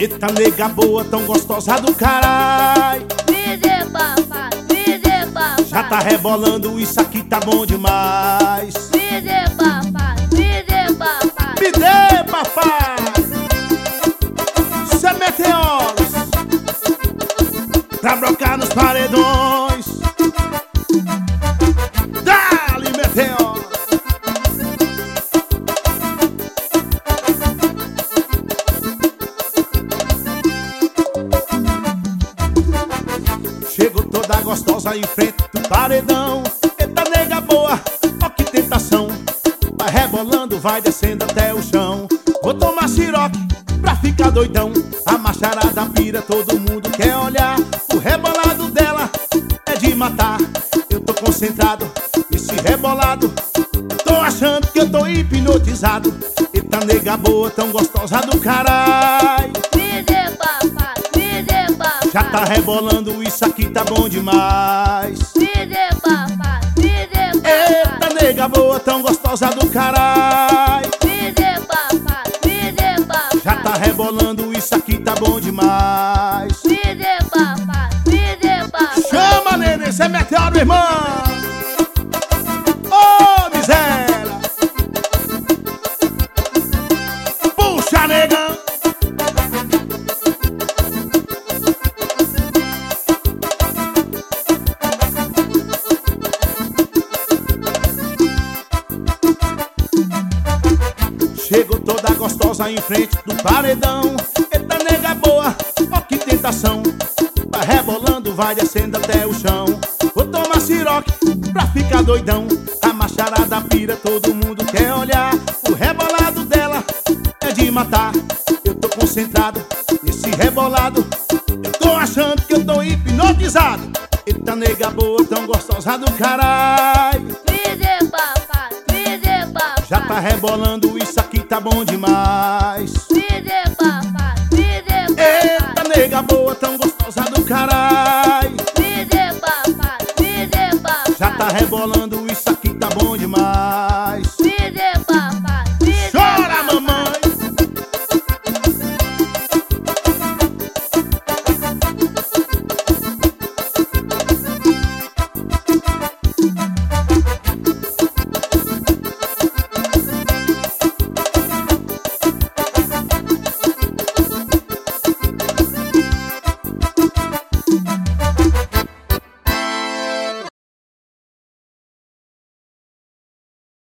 Eita nega boa, tão gostosa do carai. Me dê papai, me dê papai. Já tá rebolando, isso aqui tá bom demais. Me dê papai, me dê papai. Me dê, papai. Cê meteoros pra brocar nos paredões. Dá-lhe, meteoro. Chegou toda gostosa em frente do paredão. Eita nega boa, ó que tentação. Vai rebolando, vai descendo até o chão. Vou tomar siroque pra ficar doidão. A macharada pira, todo mundo quer olhar. O rebolado dela é de matar. Eu tô concentrado nesse rebolado. Tô achando que eu tô hipnotizado. Eita nega boa, tão gostosa do carai. Me dê papai, me dê papai. Já tá rebolando, isso aqui tá bom demais. Me dê papai, me dê papai. Eita nega boa, tão gostosa do carai. Me dê papai, me dê papai. Já tá rebolando, isso aqui tá bom demais. Me dê papai, me dê papai. Chama, neném, cê é meteoro, irmão. Ô, miséria. Puxa, negão. Chegou toda gostosa em frente do paredão. Eita nega boa, ó que tentação. Vai rebolando, vai descendo até o chão. Vou tomar siroque pra ficar doidão. A macharada pira, todo mundo quer olhar. O rebolado dela é de matar. Eu tô concentrado nesse rebolado. Eu tô achando que eu tô hipnotizado. Eita nega boa, tão gostosa do carai. Me dê papai, me dê papai. Já tá rebolando, isso aqui tá bom demais. Me dê papai, me dê papai. Eita nega boa, tão gostosa do carai. Me dê papai, me dê papai. Já tá rebolando,